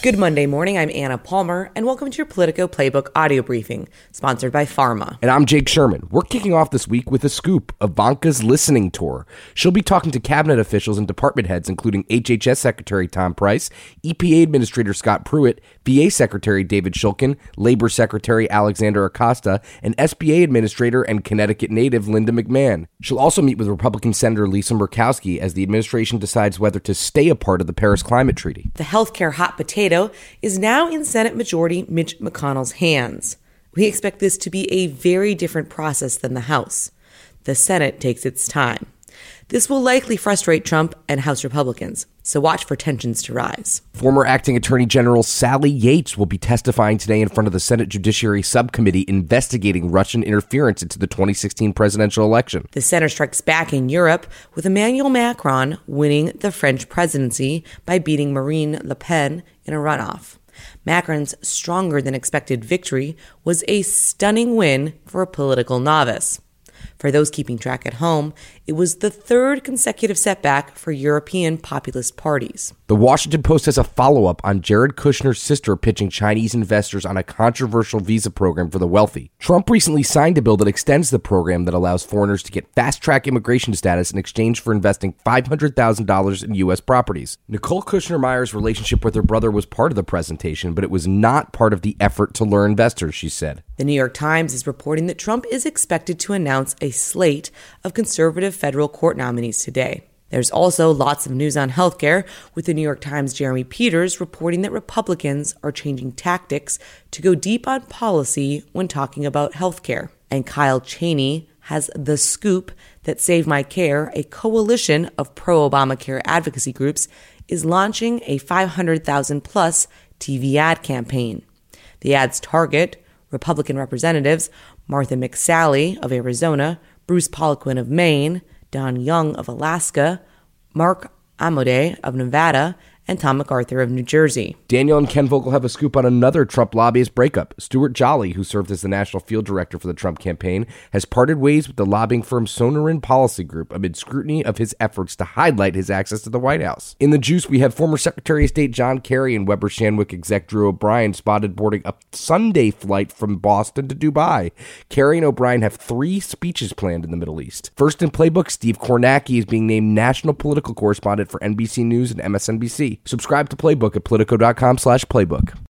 Good Monday morning. I'm Anna Palmer, and welcome to your Politico Playbook audio briefing, sponsored by Pharma. And I'm Jake Sherman. We're kicking off this week with a scoop, Ivanka's listening tour. She'll be talking to cabinet officials and department heads, including HHS Secretary Tom Price, EPA Administrator Scott Pruitt, VA Secretary David Shulkin, Labor Secretary Alexander Acosta, and SBA Administrator and Connecticut native Linda McMahon. She'll also meet with Republican Senator Lisa Murkowski as the administration decides whether to stay a part of the Paris Climate Treaty. The healthcare hot potato is now in Senate Majority Mitch McConnell's hands. We expect this to be a very different process than the House. The Senate takes its time. This will likely frustrate Trump and House Republicans, so watch for tensions to rise. Former Acting Attorney General Sally Yates will be testifying today in front of the Senate Judiciary Subcommittee investigating Russian interference into the 2016 presidential election. The center strikes back in Europe with Emmanuel Macron winning the French presidency by beating Marine Le Pen in a runoff. Macron's stronger-than-expected victory was a stunning win for a political novice. For those keeping track at home, it was the third consecutive setback for European populist parties. The Washington Post has a follow-up on Jared Kushner's sister pitching Chinese investors on a controversial visa program for the wealthy. Trump recently signed a bill that extends the program that allows foreigners to get fast-track immigration status in exchange for investing $500,000 in U.S. properties. Nicole Kushner-Meyer's relationship with her brother was part of the presentation, but it was not part of the effort to lure investors, she said. The New York Times is reporting that Trump is expected to announce a slate of conservative federal court nominees today. There's also lots of news on healthcare, with the New York Times' Jeremy Peters reporting that Republicans are changing tactics to go deep on policy when talking about healthcare. And Kyle Cheney has the scoop that Save My Care, a coalition of pro-Obamacare advocacy groups, is launching a 500,000-plus TV ad campaign. The ads target Republican representatives Martha McSally of Arizona, Bruce Poliquin of Maine, Don Young of Alaska, Mark Amodei of Nevada, and Tom MacArthur of New Jersey. Daniel and Ken Vogel have a scoop on another Trump lobbyist breakup. Stuart Jolly, who served as the national field director for the Trump campaign, has parted ways with the lobbying firm Sonoran Policy Group amid scrutiny of his efforts to highlight his access to the White House. In the juice, we have former Secretary of State John Kerry and Weber Shandwick exec Drew O'Brien spotted boarding a Sunday flight from Boston to Dubai. Kerry and O'Brien have 3 speeches planned in the Middle East. First in Playbook, Steve Kornacki is being named national political correspondent for NBC News and MSNBC. Subscribe to Playbook at Politico.com/playbook.